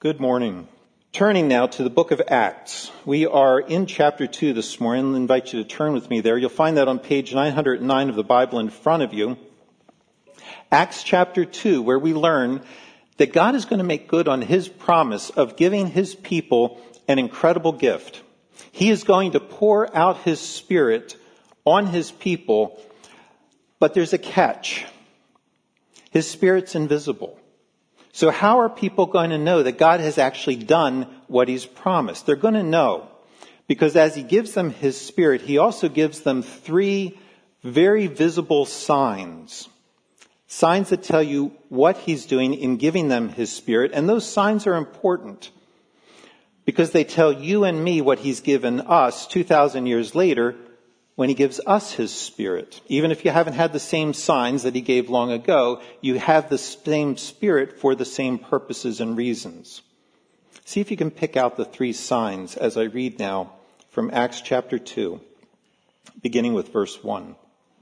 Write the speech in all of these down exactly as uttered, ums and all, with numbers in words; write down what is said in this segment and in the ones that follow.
Good morning. Turning now to the book of Acts. We are in chapter two this morning. I'll invite you to turn with me there. You'll find that on page nine hundred nine of the Bible in front of you. Acts chapter two, where we learn that God is going to make good on his promise of giving his people an incredible gift. He is going to pour out his Spirit on his people, but there's a catch. His Spirit's invisible. So how are people going to know that God has actually done what he's promised? They're going to know because as he gives them his Spirit, he also gives them three very visible signs. Signs that tell you what he's doing in giving them his Spirit. And those signs are important because they tell you and me what he's given us two thousand years later when he gives us his Spirit. Even if you haven't had the same signs that he gave long ago, you have the same Spirit for the same purposes and reasons. See if you can pick out the three signs as I read now from Acts chapter two, beginning with verse one.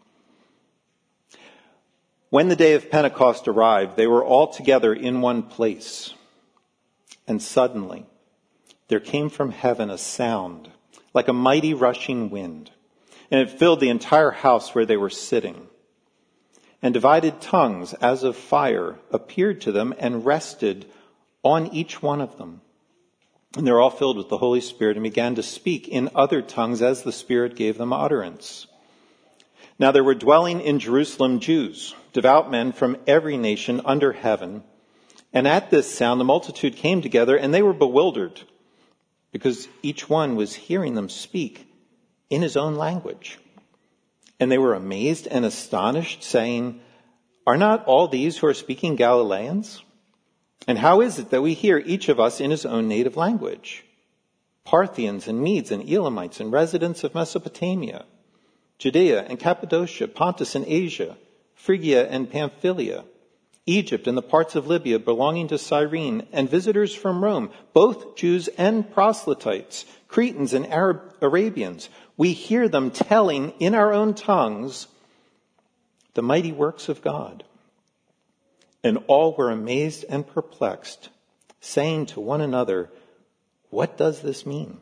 When the day of Pentecost arrived, they were all together in one place. And suddenly there came from heaven a sound like a mighty rushing wind. And it filled the entire house where they were sitting. And divided tongues as of fire appeared to them and rested on each one of them. And they were all filled with the Holy Spirit and began to speak in other tongues as the Spirit gave them utterance. Now there were dwelling in Jerusalem Jews, devout men from every nation under heaven. And at this sound the multitude came together and they were bewildered because each one was hearing them speak in his own language. And they were amazed and astonished, saying, "Are not all these who are speaking Galileans? And how is it that we hear each of us in his own native language? Parthians and Medes and Elamites and residents of Mesopotamia, Judea and Cappadocia, Pontus and Asia, Phrygia and Pamphylia, Egypt and the parts of Libya belonging to Cyrene, and visitors from Rome, both Jews and proselytes, Cretans and Arab, Arabians. We hear them telling in our own tongues the mighty works of God." And all were amazed and perplexed, saying to one another, "What does this mean?"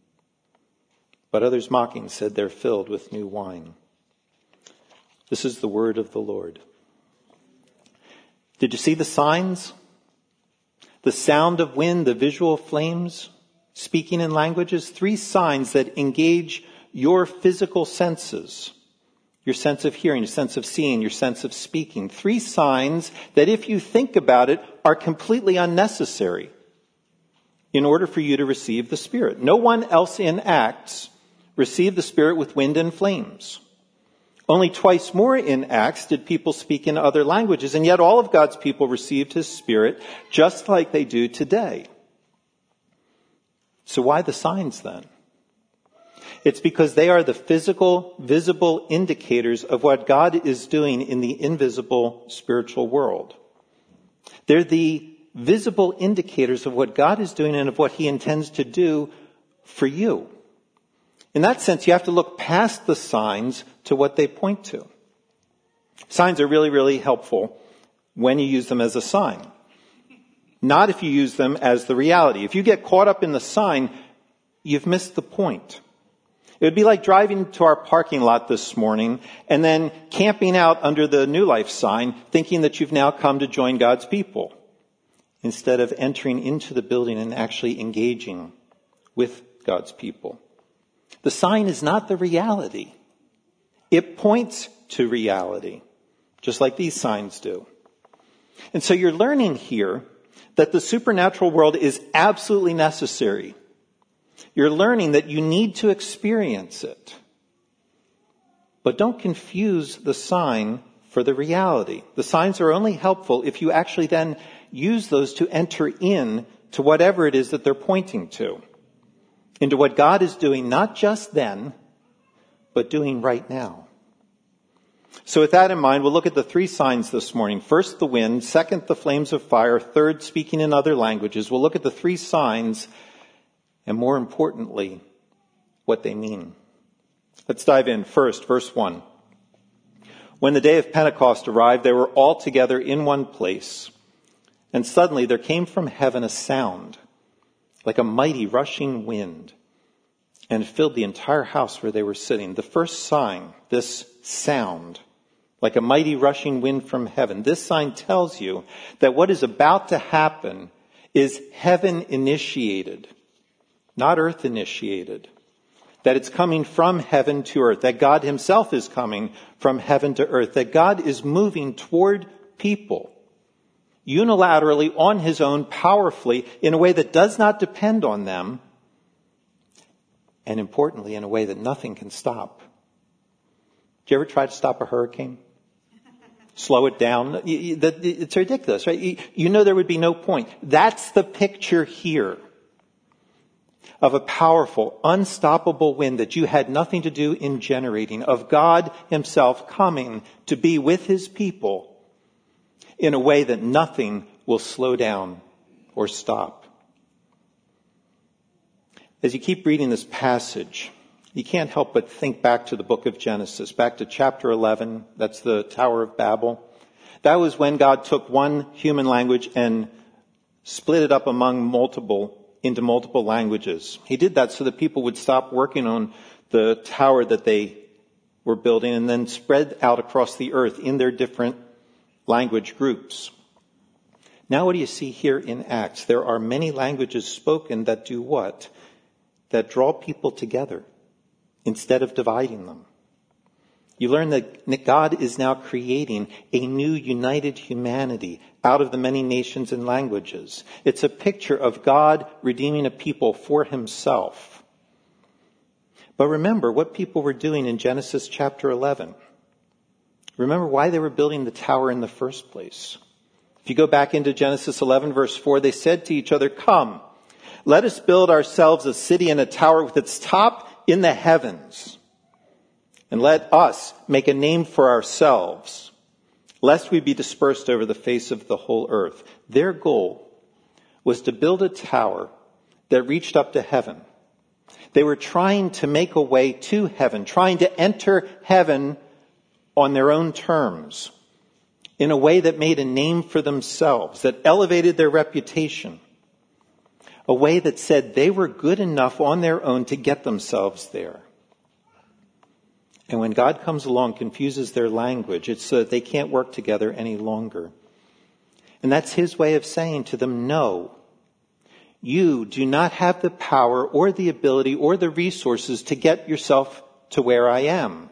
But others mocking said, "They're filled with new wine." This is the word of the Lord. Did you see the signs? The sound of wind, the visual flames, speaking in languages, three signs that engage your physical senses, your sense of hearing, your sense of seeing, your sense of speaking. Three signs that, if you think about it, are completely unnecessary in order for you to receive the Spirit. No one else in Acts received the Spirit with wind and flames. Only twice more in Acts did people speak in other languages, and yet all of God's people received his Spirit just like they do today. So why the signs then? It's because they are the physical, visible indicators of what God is doing in the invisible spiritual world. They're the visible indicators of what God is doing and of what he intends to do for you. In that sense, you have to look past the signs to what they point to. Signs are really, really helpful when you use them as a sign. Not if you use them as the reality. If you get caught up in the sign, you've missed the point. It would be like driving to our parking lot this morning and then camping out under the New Life sign, thinking that you've now come to join God's people, instead of entering into the building and actually engaging with God's people. The sign is not the reality. It points to reality, just like these signs do. And so you're learning here that the supernatural world is absolutely necessary. You're learning that you need to experience it. But don't confuse the sign for the reality. The signs are only helpful if you actually then use those to enter in to whatever it is that they're pointing to. Into what God is doing, not just then, but doing right now. So with that in mind, we'll look at the three signs this morning. First, the wind. Second, the flames of fire. Third, speaking in other languages. We'll look at the three signs and, more importantly, what they mean. Let's dive in. First, verse one. When the day of Pentecost arrived, they were all together in one place. And suddenly there came from heaven a sound, like a mighty rushing wind, and it filled the entire house where they were sitting. The first sign, this sound, like a mighty rushing wind from heaven, this sign tells you that what is about to happen is heaven initiated, not earth initiated. That it's coming from heaven to earth, that God himself is coming from heaven to earth, that God is moving toward people unilaterally on his own, powerfully, in a way that does not depend on them, and importantly, in a way that nothing can stop. Did you ever try to stop a hurricane? Slow it down? It's ridiculous, right? You know there would be no point. That's the picture here of a powerful, unstoppable wind that you had nothing to do in generating, of God himself coming to be with his people in a way that nothing will slow down or stop. As you keep reading this passage, you can't help but think back to the book of Genesis, back to chapter eleven. That's the Tower of Babel. That was when God took one human language and split it up among multiple, into multiple languages. He did that so that people would stop working on the tower that they were building and then spread out across the earth in their different language groups. Now what do you see here in Acts? There are many languages spoken that do what? That draw people together instead of dividing them. You learn that God is now creating a new united humanity out of the many nations and languages. It's a picture of God redeeming a people for himself. But remember what people were doing in Genesis chapter eleven. Remember why they were building the tower in the first place. If you go back into Genesis eleven verse four, they said to each other, "Come, let us build ourselves a city and a tower with its top in the heavens. And let us make a name for ourselves, lest we be dispersed over the face of the whole earth." Their goal was to build a tower that reached up to heaven. They were trying to make a way to heaven, trying to enter heaven on their own terms, in a way that made a name for themselves, that elevated their reputation, a way that said they were good enough on their own to get themselves there. And when God comes along, confuses their language, it's so that they can't work together any longer. And that's his way of saying to them, no, you do not have the power or the ability or the resources to get yourself to where I am.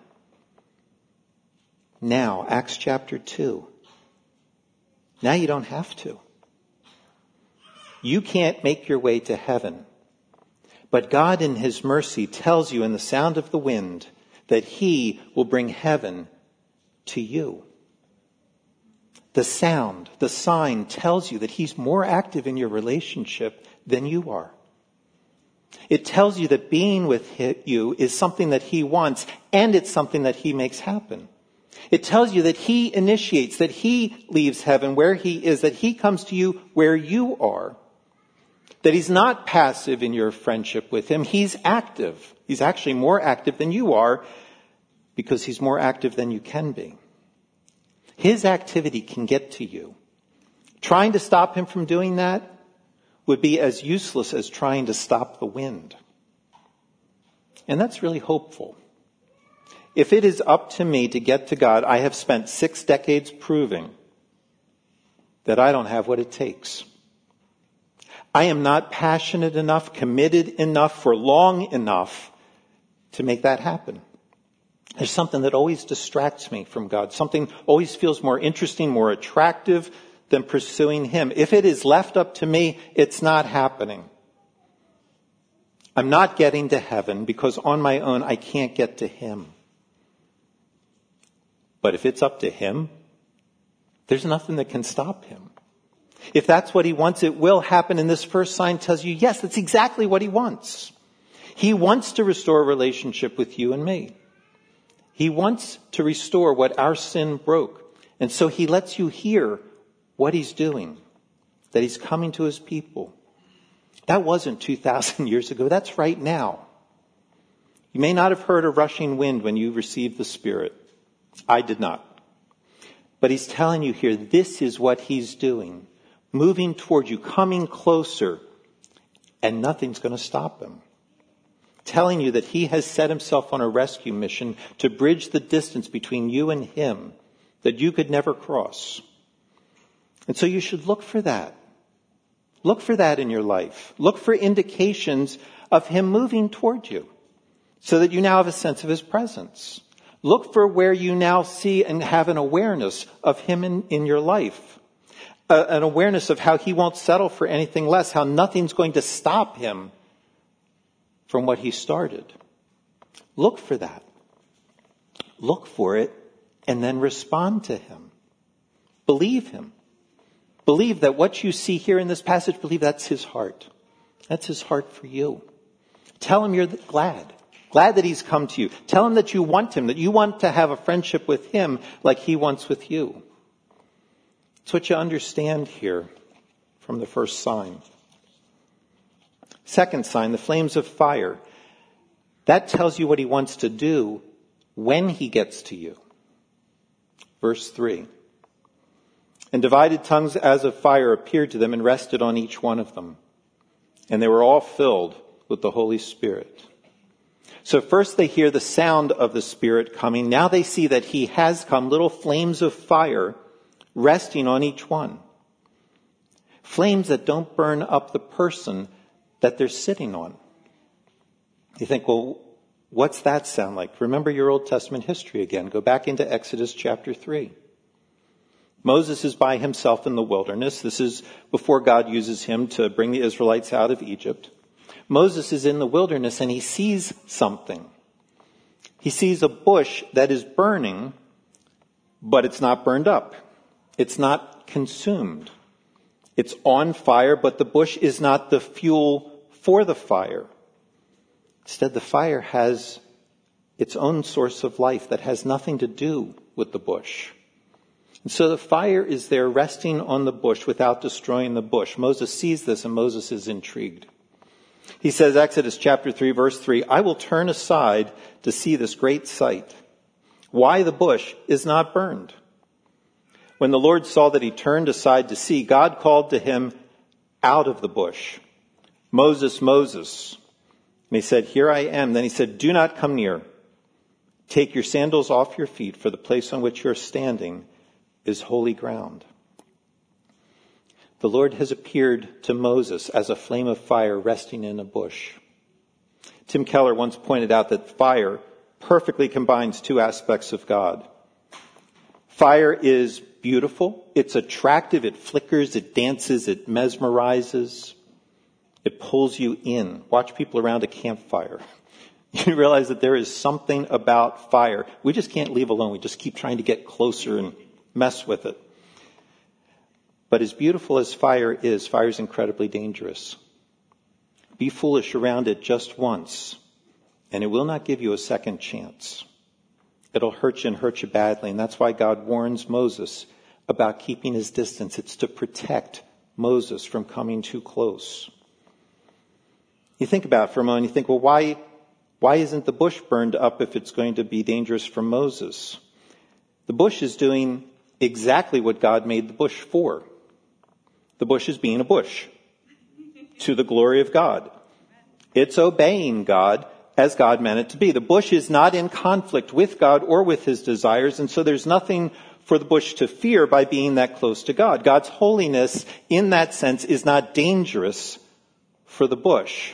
Now, Acts chapter two. Now you don't have to. You can't make your way to heaven. But God in his mercy tells you in the sound of the wind that he will bring heaven to you. The sound, the sign tells you that he's more active in your relationship than you are. It tells you that being with you is something that he wants, and it's something that he makes happen. It tells you that he initiates, that he leaves heaven where he is, that he comes to you where you are. That he's not passive in your friendship with him. He's active. He's actually more active than you are because he's more active than you can be. His activity can get to you. Trying to stop him from doing that would be as useless as trying to stop the wind. And that's really hopeful. If it is up to me to get to God, I have spent six decades proving that I don't have what it takes. I am not passionate enough, committed enough, for long enough to make that happen. There's something that always distracts me from God. Something always feels more interesting, more attractive than pursuing him. If it is left up to me, it's not happening. I'm not getting to heaven because on my own I can't get to him. But if it's up to him, there's nothing that can stop him. If that's what he wants, it will happen. And this first sign tells you, yes, that's exactly what he wants. He wants to restore a relationship with you and me. He wants to restore what our sin broke. And so he lets you hear what he's doing, that he's coming to his people. That wasn't two thousand years ago. That's right now. You may not have heard a rushing wind when you received the Spirit. I did not. But he's telling you here, this is what he's doing. moving toward you, coming closer, and nothing's going to stop him. Telling you that he has set himself on a rescue mission to bridge the distance between you and him that you could never cross. And so you should look for that. Look for that in your life. Look for indications of him moving toward you so that you now have a sense of his presence. Look for where you now see and have an awareness of him in, in your life. Uh, an awareness of how he won't settle for anything less, how nothing's going to stop him from what he started. Look for that. Look for it and then respond to him. Believe him. Believe that what you see here in this passage, believe that's his heart. That's his heart for you. Tell him you're glad. Glad that he's come to you. Tell him that you want him, that you want to have a friendship with him like he wants with you. It's what you understand here from the first sign. Second sign, the flames of fire. That tells you what he wants to do when he gets to you. Verse three. And divided tongues as of fire appeared to them and rested on each one of them. And they were all filled with the Holy Spirit. So first they hear the sound of the Spirit coming. Now they see that he has come, little flames of fire resting on each one. Flames that don't burn up the person that they're sitting on. You think, well, what's that sound like? Remember your Old Testament history again. Go back into Exodus chapter three. Moses is by himself in the wilderness. This is before God uses him to bring the Israelites out of Egypt. Moses is in the wilderness and he sees something. He sees a bush that is burning, but it's not burned up. It's not consumed. It's on fire, but the bush is not the fuel for the fire. Instead, the fire has its own source of life that has nothing to do with the bush. And so the fire is there resting on the bush without destroying the bush. Moses sees this and Moses is intrigued. He says, Exodus chapter three, verse three, I will turn aside to see this great sight, why the bush is not burned. When the Lord saw that he turned aside to see, God called to him out of the bush, Moses, Moses. And he said, here I am. Then he said, do not come near. Take your sandals off your feet, for the place on which you're standing is holy ground. The Lord has appeared to Moses as a flame of fire resting in a bush. Tim Keller once pointed out that fire perfectly combines two aspects of God. Fire is beautiful, it's attractive, it flickers, it dances, it mesmerizes, it pulls you in. Watch people around a campfire. You realize that there is something about fire. We just can't leave alone. We just keep trying to get closer and mess with it. But as beautiful as fire is, fire is incredibly dangerous. Be foolish around it just once, and it will not give you a second chance. It'll hurt you and hurt you badly, and that's why God warns Moses about keeping his distance. It's to protect Moses from coming too close. You think about it for a moment, you think, well, why, why isn't the bush burned up if it's going to be dangerous for Moses? The bush is doing exactly what God made the bush for. The bush is being a bush to the glory of God. It's obeying God as God meant it to be. The bush is not in conflict with God or with his desires, and so there's nothing for the bush to fear by being that close to God. God's holiness, in that sense, is not dangerous for the bush.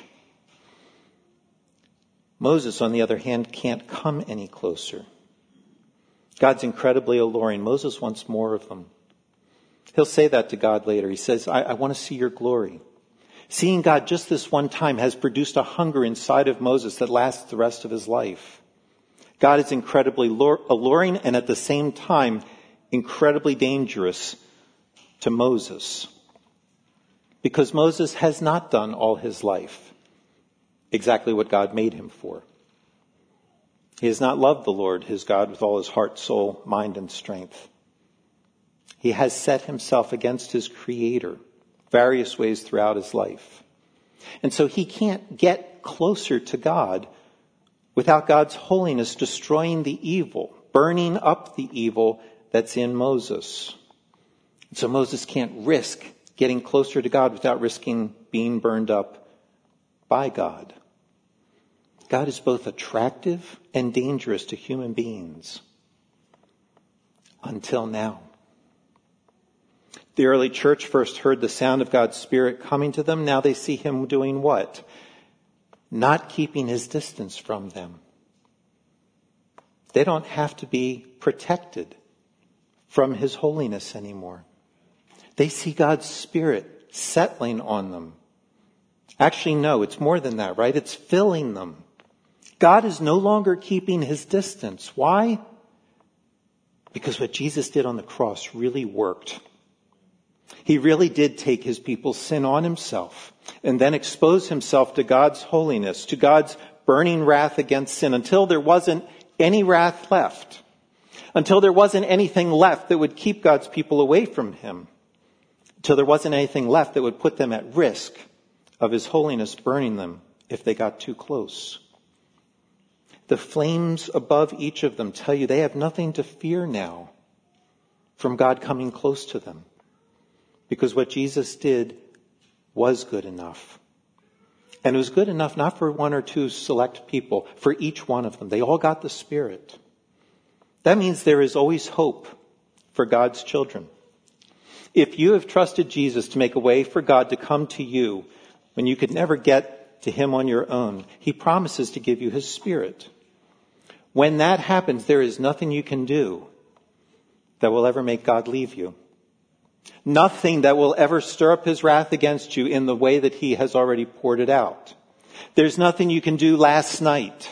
Moses, on the other hand, can't come any closer. God's incredibly alluring. Moses wants more of them. He'll say that to God later. He says, I, I want to see your glory. Seeing God just this one time has produced a hunger inside of Moses that lasts the rest of his life. God is incredibly alluring and at the same time incredibly dangerous to Moses. Because Moses has not done all his life exactly what God made him for. He has not loved the Lord, his God, with all his heart, soul, mind, and strength. He has set himself against his Creator various ways throughout his life. And so he can't get closer to God without God's holiness destroying the evil, burning up the evil that's in Moses. So Moses can't risk getting closer to God without risking being burned up by God. God is both attractive and dangerous to human beings. Until now. The early church first heard the sound of God's Spirit coming to them. Now they see him doing what? Not keeping his distance from them. They don't have to be protected from his holiness anymore. They see God's Spirit settling on them. Actually, no, it's more than that, right? It's filling them. God is no longer keeping his distance. Why? Because what Jesus did on the cross really worked. He really did take his people's sin on himself and then expose himself to God's holiness, to God's burning wrath against sin until there wasn't any wrath left, until there wasn't anything left that would keep God's people away from him, until there wasn't anything left that would put them at risk of his holiness burning them if they got too close. The flames above each of them tell you they have nothing to fear now from God coming close to them, because what Jesus did was good enough. And it was good enough not for one or two select people, for each one of them. They all got the Spirit. That means there is always hope for God's children. If you have trusted Jesus to make a way for God to come to you when you could never get to him on your own, he promises to give you his Spirit. When that happens, there is nothing you can do that will ever make God leave you. Nothing that will ever stir up his wrath against you in the way that he has already poured it out. There's nothing you can do last night,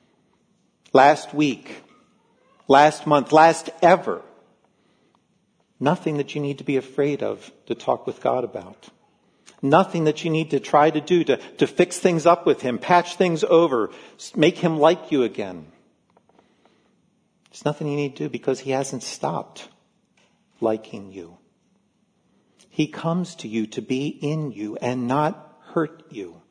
last week, last month, last ever. Nothing that you need to be afraid of to talk with God about. Nothing that you need to try to do to, to fix things up with him, patch things over, make him like you again. There's nothing you need to do because he hasn't stopped liking you. He comes to you to be in you and not hurt you.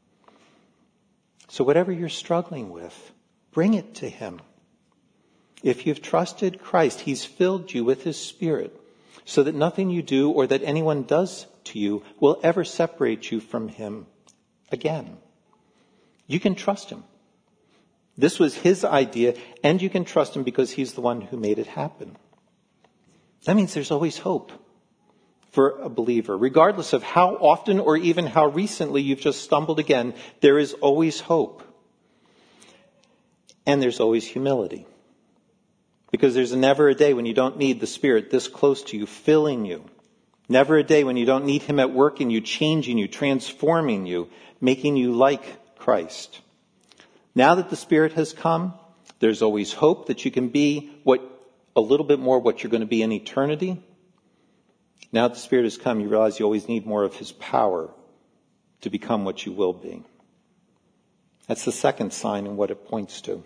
So whatever you're struggling with, bring it to him. If you've trusted Christ, he's filled you with his Spirit so that nothing you do or that anyone does to you will ever separate you from him again. You can trust him. This was his idea, and you can trust him because he's the one who made it happen. That means there's always hope for a believer. Regardless of how often or even how recently you've just stumbled again, there is always hope. And there's always humility. Because there's never a day when you don't need the Spirit this close to you, filling you. Never a day when you don't need him at work in you, changing you, transforming you, making you like Christ. Now that the Spirit has come, there's always hope that you can be what a little bit more what you're going to be in eternity. Now that the Spirit has come, you realize you always need more of his power to become what you will be. That's the second sign and what it points to.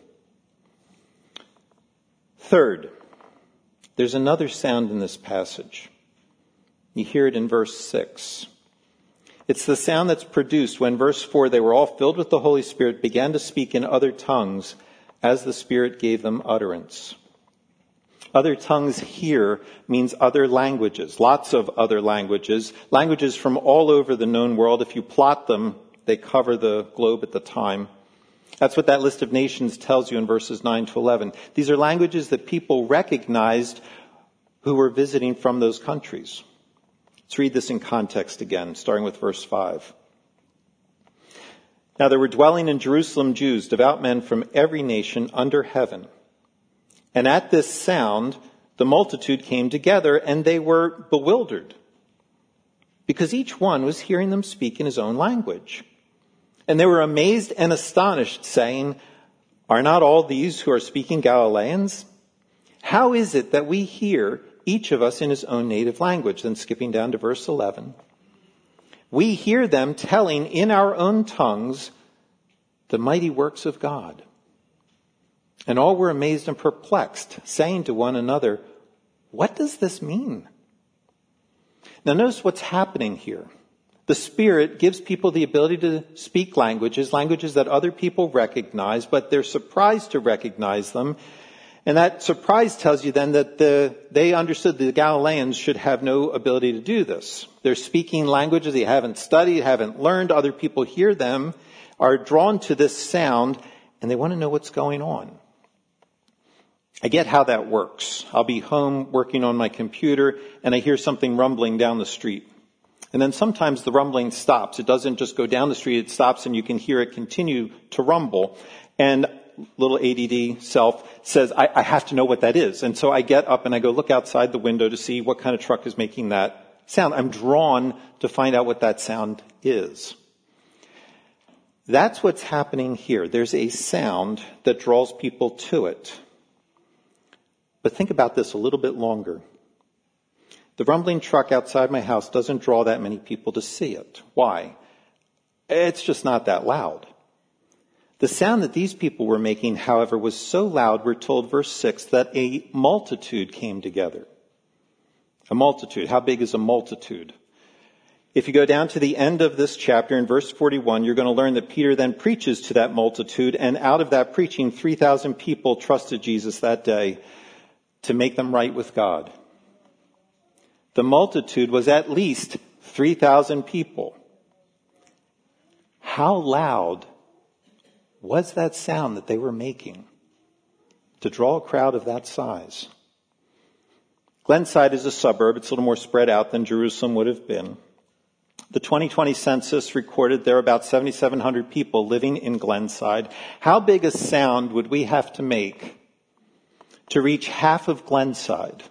Third, there's another sound in this passage. You hear it in verse six. It's the sound that's produced when, verse four, they were all filled with the Holy Spirit, began to speak in other tongues as the Spirit gave them utterance. Other tongues here means other languages, lots of other languages, languages from all over the known world. If you plot them, they cover the globe at the time. That's what that list of nations tells you in verses nine to eleven. These are languages that people recognized who were visiting from those countries. Let's read this in context again, starting with verse five. Now there were dwelling in Jerusalem Jews, devout men from every nation under heaven. And at this sound, the multitude came together, and they were bewildered, because each one was hearing them speak in his own language. And they were amazed and astonished, saying, "Are not all these who are speaking Galileans? How is it that we hear each of us in his own native language?" Then skipping down to verse eleven. "We hear them telling in our own tongues the mighty works of God." And all were amazed and perplexed, saying to one another, "What does this mean?" Now notice what's happening here. The Spirit gives people the ability to speak languages, languages that other people recognize, but they're surprised to recognize them. And that surprise tells you then that the, they understood the Galileans should have no ability to do this. They're speaking languages they haven't studied, haven't learned. Other people hear them, are drawn to this sound, and they want to know what's going on. I get how that works. I'll be home working on my computer, and I hear something rumbling down the street. And then sometimes the rumbling stops. It doesn't just go down the street, it stops, and you can hear it continue to rumble. And little A D D self says, I, I have to know what that is. And so I get up and I go look outside the window to see what kind of truck is making that sound. I'm drawn to find out what that sound is. That's what's happening here. There's a sound that draws people to it. But think about this a little bit longer. The rumbling truck outside my house doesn't draw that many people to see it. Why? It's just not that loud. The sound that these people were making, however, was so loud, we're told, verse six, that a multitude came together. A multitude. How big is a multitude? If you go down to the end of this chapter in verse forty-one, you're going to learn that Peter then preaches to that multitude, and out of that preaching, three thousand people trusted Jesus that day to make them right with God. The multitude was at least three thousand people. How loud was that sound that they were making to draw a crowd of that size? Glenside is a suburb. It's a little more spread out than Jerusalem would have been. The twenty twenty census recorded there are about seven thousand seven hundred people living in Glenside. How big a sound would we have to make to reach half of Glenside?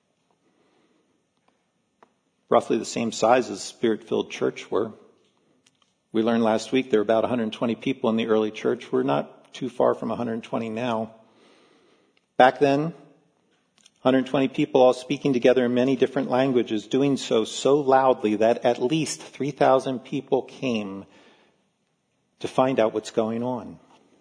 Roughly the same size as Spirit-filled church were. We learned last week there were about one hundred twenty people in the early church. We're not too far from one hundred twenty now. Back then, one hundred twenty people all speaking together in many different languages, doing so so loudly that at least three thousand people came to find out what's going on.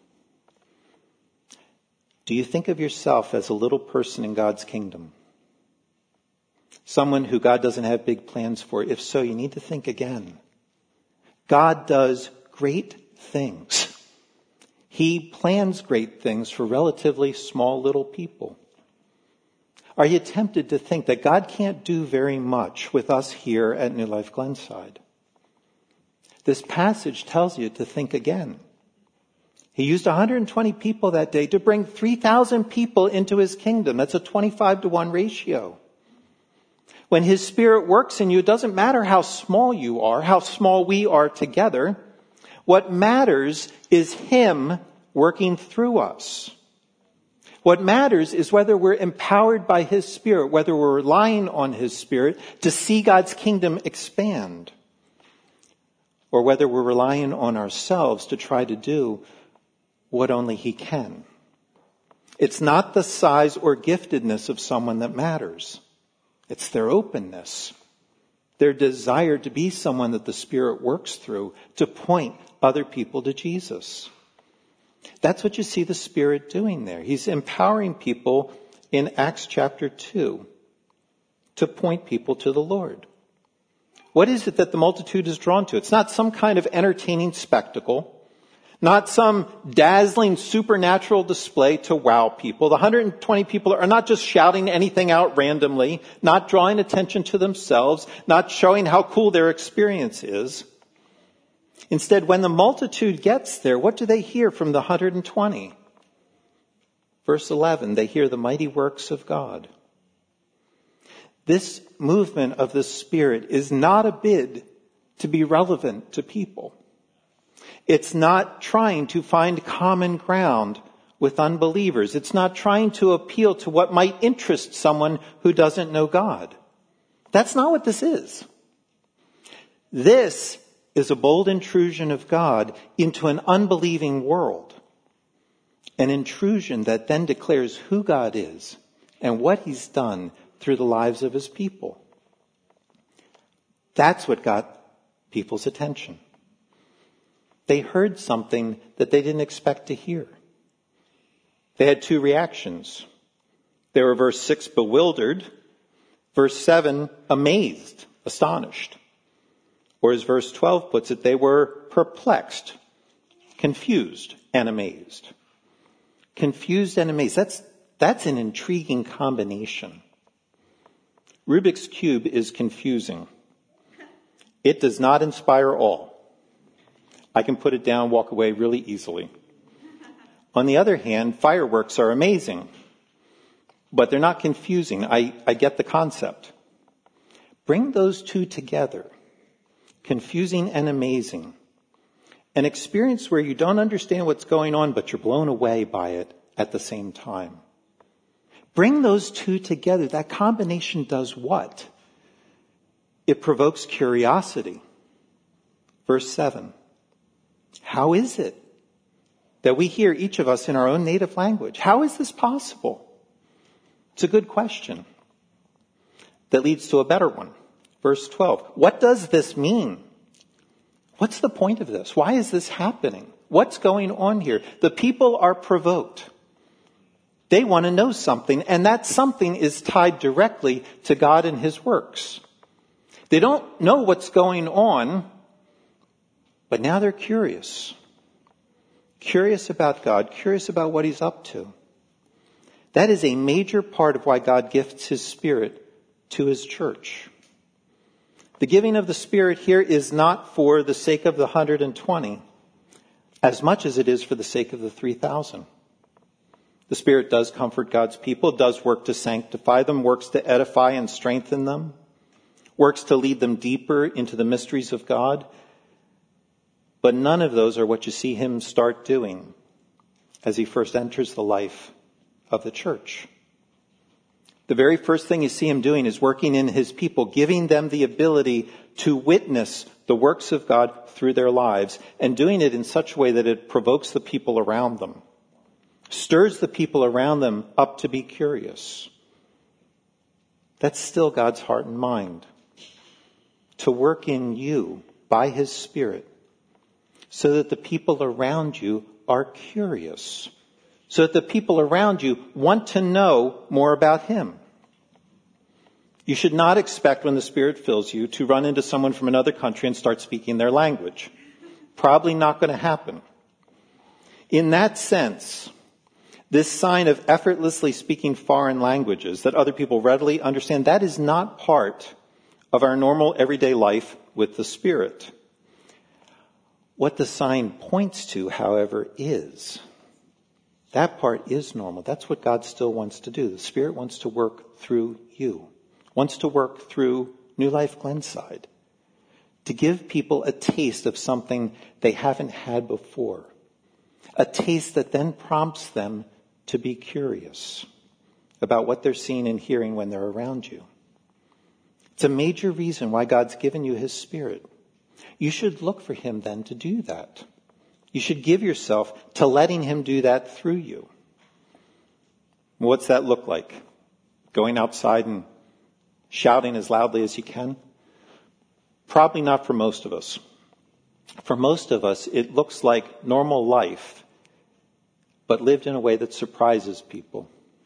Do you think of yourself as a little person in God's kingdom? Someone who God doesn't have big plans for? If so, you need to think again. God does great things. He plans great things for relatively small little people. Are you tempted to think that God can't do very much with us here at New Life Glenside? This passage tells you to think again. He used one hundred twenty people that day to bring three thousand people into his kingdom. That's a twenty-five to one ratio. When his Spirit works in you, it doesn't matter how small you are, how small we are together. What matters is him working through us. What matters is whether we're empowered by his Spirit, whether we're relying on his Spirit to see God's kingdom expand, or whether we're relying on ourselves to try to do what only he can. It's not the size or giftedness of someone that matters. It's their openness, their desire to be someone that the Spirit works through to point other people to Jesus. That's what you see the Spirit doing there. He's empowering people in Acts chapter two to point people to the Lord. What is it that the multitude is drawn to? It's not some kind of entertaining spectacle, not some dazzling supernatural display to wow people. The one hundred twenty people are not just shouting anything out randomly, not drawing attention to themselves, not showing how cool their experience is. Instead, when the multitude gets there, what do they hear from the one hundred twenty? Verse eleven, they hear the mighty works of God. This movement of the Spirit is not a bid to be relevant to people. It's not trying to find common ground with unbelievers. It's not trying to appeal to what might interest someone who doesn't know God. That's not what this is. This is a bold intrusion of God into an unbelieving world. An intrusion that then declares who God is and what he's done through the lives of his people. That's what got people's attention. They heard something that they didn't expect to hear. They had two reactions. They were, verse six, bewildered. Verse seven, amazed, astonished. Or as verse twelve puts it, they were perplexed, confused, and amazed. Confused and amazed. That's, That's an intriguing combination. Rubik's Cube is confusing. It does not inspire awe. I can put it down, walk away really easily. On the other hand, fireworks are amazing, but they're not confusing. I, I get the concept. Bring those two together, confusing and amazing, an experience where you don't understand what's going on, but you're blown away by it at the same time. Bring those two together. That combination does what? It provokes curiosity. Verse seven. How is it that we hear each of us in our own native language? How is this possible? It's a good question that leads to a better one. Verse twelve. What does this mean? What's the point of this? Why is this happening? What's going on here? The people are provoked. They want to know something, and that something is tied directly to God and his works. They don't know what's going on, but now they're curious. Curious about God, curious about what he's up to. That is a major part of why God gifts his Spirit to his church. The giving of the Spirit here is not for the sake of the one hundred twenty, as much as it is for the sake of the three thousand. The Spirit does comfort God's people, does work to sanctify them, works to edify and strengthen them, works to lead them deeper into the mysteries of God. But none of those are what you see him start doing as he first enters the life of the church. The very first thing you see him doing is working in his people, giving them the ability to witness the works of God through their lives, and doing it in such a way that it provokes the people around them, stirs the people around them up to be curious. That's still God's heart and mind, to work in you by his Spirit, so that the people around you are curious, so that the people around you want to know more about him. You should not expect, when the Spirit fills you, to run into someone from another country and start speaking their language. Probably not going to happen. In that sense, this sign of effortlessly speaking foreign languages that other people readily understand, that is not part of our normal everyday life with the Spirit. What the sign points to, however, is that part is normal. That's what God still wants to do. The Spirit wants to work through you, wants to work through New Life Glenside, to give people a taste of something they haven't had before, a taste that then prompts them to be curious about what they're seeing and hearing when they're around you. It's a major reason why God's given you his Spirit. You should look for him then to do that. You should give yourself to letting him do that through you. What's that look like? Going outside and shouting as loudly as you can? Probably not for most of us. For most of us, it looks like normal life, but lived in a way that surprises people.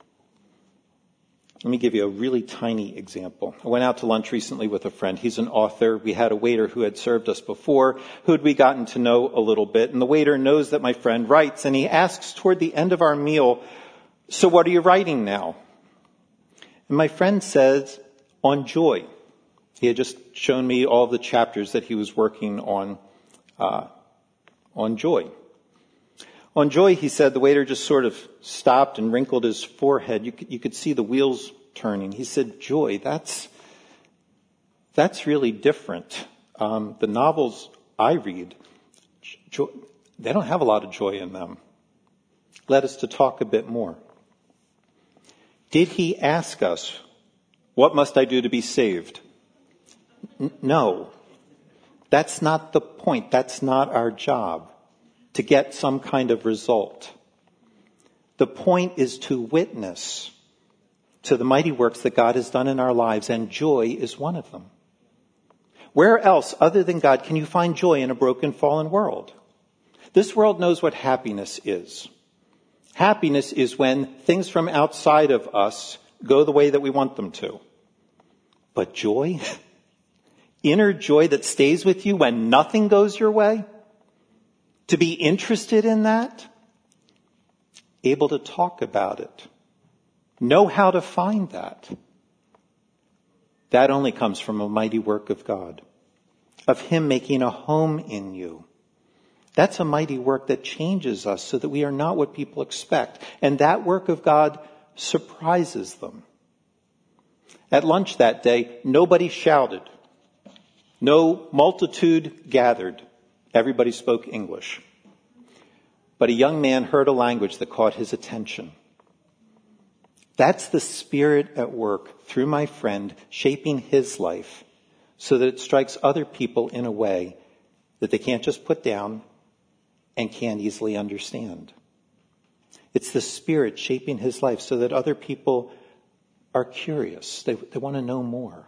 Let me give you a really tiny example. I went out to lunch recently with a friend. He's an author. We had a waiter who had served us before, who'd we gotten to know a little bit. And the waiter knows that my friend writes, and he asks toward the end of our meal, "So what are you writing now?" And my friend says, "On joy." He had just shown me all the chapters that he was working on, uh, on joy. On joy, he said, the waiter just sort of stopped and wrinkled his forehead. You could, you could see the wheels turning. He said, "Joy, that's, that's really different. Um, the novels I read, joy, they don't have a lot of joy in them." Led us to talk a bit more. Did he ask us, "What must I do to be saved?" N- no. That's not the point. That's not our job, to get some kind of result. The point is to witness to the mighty works that God has done in our lives, and joy is one of them. Where else, other than God, can you find joy in a broken, fallen world? This world knows what happiness is. Happiness is when things from outside of us go the way that we want them to. But joy, inner joy that stays with you when nothing goes your way, to be interested in that, able to talk about it, know how to find that. That only comes from a mighty work of God, of him making a home in you. That's a mighty work that changes us so that we are not what people expect. And that work of God surprises them. At lunch that day, nobody shouted. No multitude gathered. Everybody spoke English. But a young man heard a language that caught his attention. That's the Spirit at work through my friend, shaping his life so that it strikes other people in a way that they can't just put down and can't easily understand. It's the Spirit shaping his life so that other people are curious. They, they want to know more.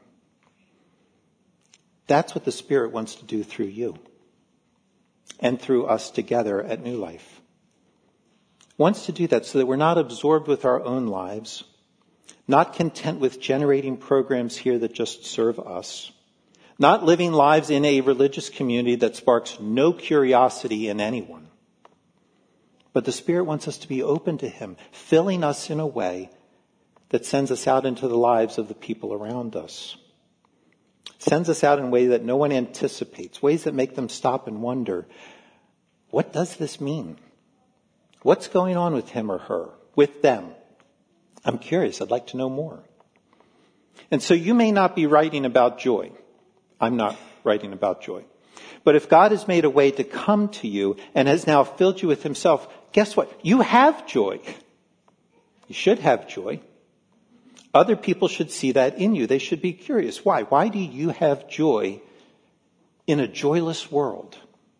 That's what the Spirit wants to do through you and through us together at New Life. Wants to do that so that we're not absorbed with our own lives, not content with generating programs here that just serve us, not living lives in a religious community that sparks no curiosity in anyone. But the Spirit wants us to be open to him, filling us in a way that sends us out into the lives of the people around us. Sends us out in a way that no one anticipates, ways that make them stop and wonder, what does this mean? What's going on with him or her, with them? I'm curious. I'd like to know more. And so you may not be writing about joy. I'm not writing about joy. But if God has made a way to come to you and has now filled you with himself, guess what? You have joy. You should have joy. Other people should see that in you. They should be curious. Why? Why do you have joy in a joyless world?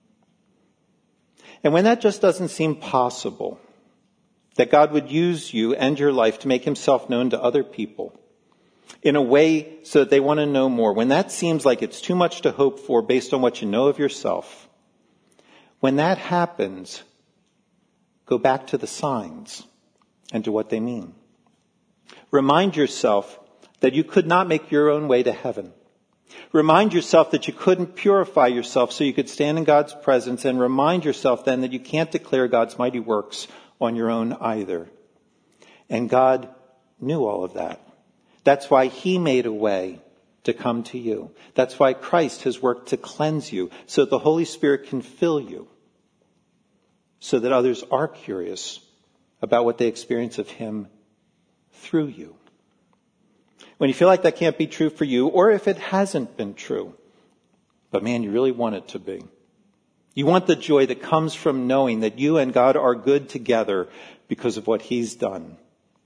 And when that just doesn't seem possible, that God would use you and your life to make himself known to other people in a way so that they want to know more, when that seems like it's too much to hope for based on what you know of yourself, when that happens, go back to the signs and to what they mean. Remind yourself that you could not make your own way to heaven. Remind yourself that you couldn't purify yourself so you could stand in God's presence, and remind yourself then that you can't declare God's mighty works on your own either. And God knew all of that. That's why he made a way to come to you. That's why Christ has worked to cleanse you so that the Holy Spirit can fill you, so that others are curious about what they experience of him through you. When you feel like that can't be true for you, or if it hasn't been true, but man, you really want it to be. You want the joy that comes from knowing that you and God are good together because of what he's done.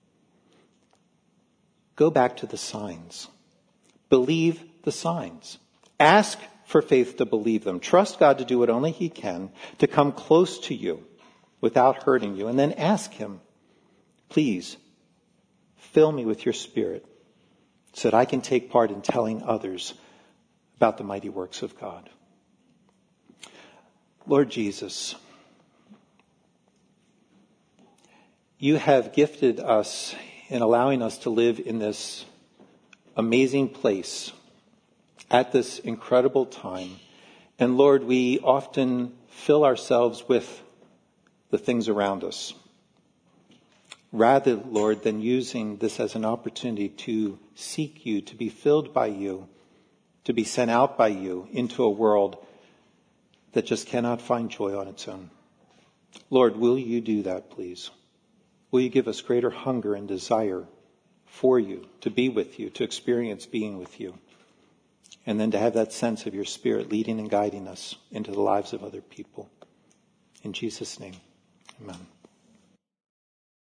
Go back to the signs. Believe the signs. Ask for faith to believe them. Trust God to do what only he can, to come close to you without hurting you. And then ask him, please, fill me with your Spirit so that I can take part in telling others about the mighty works of God. Lord Jesus, you have gifted us in allowing us to live in this amazing place at this incredible time. And Lord, we often fill ourselves with the things around us, rather, Lord, than using this as an opportunity to seek you, to be filled by you, to be sent out by you into a world that just cannot find joy on its own. Lord, will you do that, please? Will you give us greater hunger and desire for you, to be with you, to experience being with you, and then to have that sense of your Spirit leading and guiding us into the lives of other people. In Jesus' name, amen.